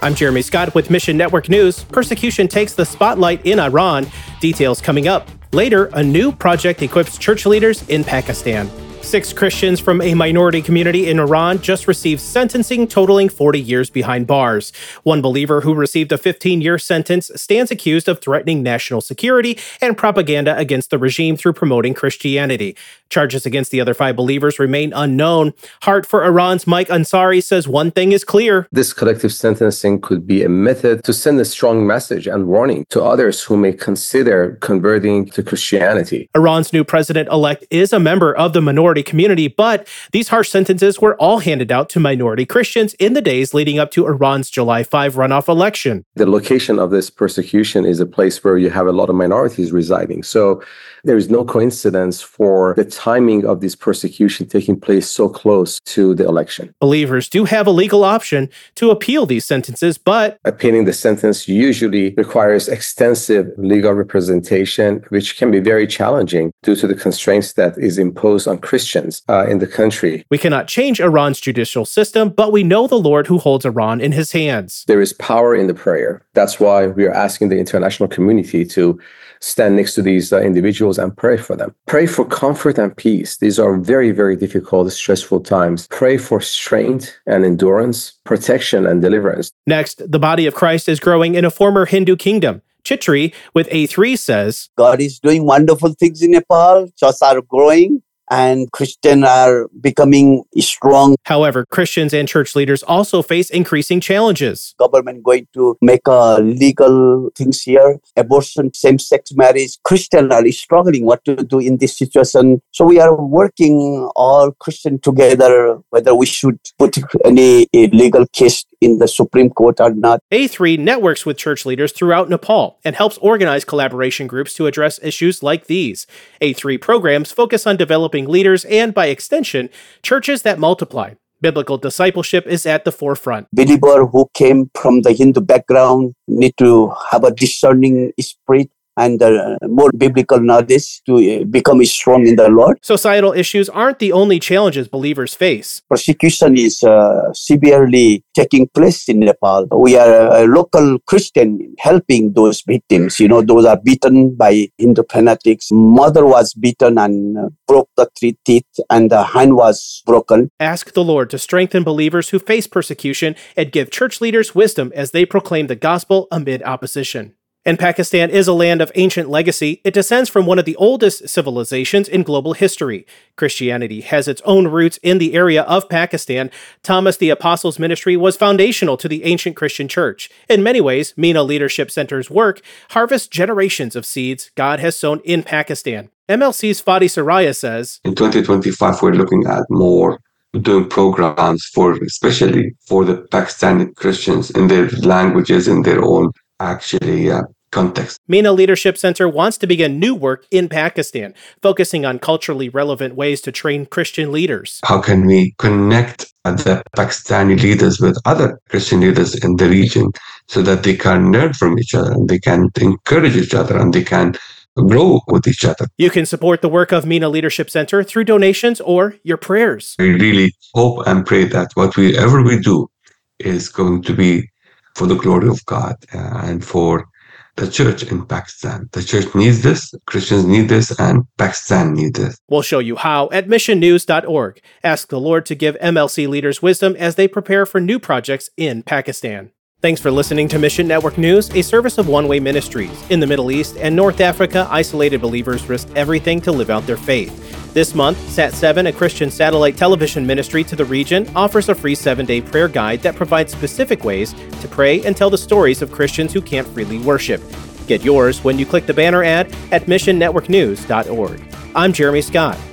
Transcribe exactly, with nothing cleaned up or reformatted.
I'm Jeremy Scott with Mission Network News. Persecution takes the spotlight in Iran. Details coming up. Later, a new project equips church leaders in Pakistan. Six Christians from a minority community in Iran just received sentencing totaling forty years behind bars. One believer who received a fifteen-year sentence stands accused of threatening national security and propaganda against the regime through promoting Christianity. Charges against the other five believers remain unknown. Heart for Iran's Mike Ansari says one thing is clear. This collective sentencing could be a method to send a strong message and warning to others who may consider converting to Christianity. Iran's new president-elect is a member of the minority community, but these harsh sentences were all handed out to minority Christians in the days leading up to Iran's July fifth runoff election. The location of this persecution is a place where you have a lot of minorities residing. So there is no coincidence for the timing of this persecution taking place so close to the election. Believers do have a legal option to appeal these sentences, but appealing the sentence usually requires extensive legal representation, which can be very challenging due to the constraints that is imposed on Christians uh, in the country. We cannot change Iran's judicial system, but we know the Lord who holds Iran in his hands. There is power in the prayer. That's why we are asking the international community to stand next to these uh, individuals and pray for them. Pray for comfort and peace. These are very, very difficult, stressful times. Pray for strength and endurance, protection and deliverance. Next, the body of Christ is growing in a former Hindu kingdom. Chitri with A three says, God is doing wonderful things in Nepal. Churches are growing, and Christians are becoming strong. However, Christians and church leaders also face increasing challenges. Government going to make uh, legal things here, abortion, same-sex marriage. Christians are struggling what to do in this situation. So we are working all Christians together, whether we should put any legal case in the Supreme Court or not. A three networks with church leaders throughout Nepal and helps organize collaboration groups to address issues like these. A three programs focus on developing leaders and, by extension, churches that multiply. Biblical discipleship is at the forefront. Believers who came from the Hindu background need to have a discerning spirit and uh, more biblical knowledge to uh, become strong in the Lord. Societal issues aren't the only challenges believers face. Persecution is uh, severely taking place in Nepal. We are a local Christian helping those victims. You know, those are beaten by Hindu fanatics. Mother was beaten and uh, broke the three teeth, and the hand was broken. Ask the Lord to strengthen believers who face persecution and give church leaders wisdom as they proclaim the gospel amid opposition. And Pakistan is a land of ancient legacy. It descends from one of the oldest civilizations in global history. Christianity has its own roots in the area of Pakistan. Thomas the Apostle's ministry was foundational to the ancient Christian church. In many ways, MENA Leadership Center's work harvests generations of seeds God has sown in Pakistan. M L C's Fadi Saraya says, in twenty twenty-five, we're looking at more doing programs for, especially for the Pakistani Christians in their languages, in their own actually uh, context. MENA Leadership Center wants to begin new work in Pakistan, focusing on culturally relevant ways to train Christian leaders. How can we connect the Pakistani leaders with other Christian leaders in the region so that they can learn from each other and they can encourage each other and they can grow with each other? You can support the work of MENA Leadership Center through donations or your prayers. We really hope and pray that whatever we do is going to be for the glory of God uh, and for the church in Pakistan. The church needs this, Christians need this, and Pakistan needs this. We'll show you how at mission news dot org. Ask the Lord to give M L C leaders wisdom as they prepare for new projects in Pakistan. Thanks for listening to Mission Network News, a service of One Way Ministries. In the Middle East and North Africa, isolated believers risk everything to live out their faith. This month, Sat seven, a Christian satellite television ministry to the region, offers a free seven-day prayer guide that provides specific ways to pray and tell the stories of Christians who can't freely worship. Get yours when you click the banner ad at mission network news dot org. I'm Jeremy Scott.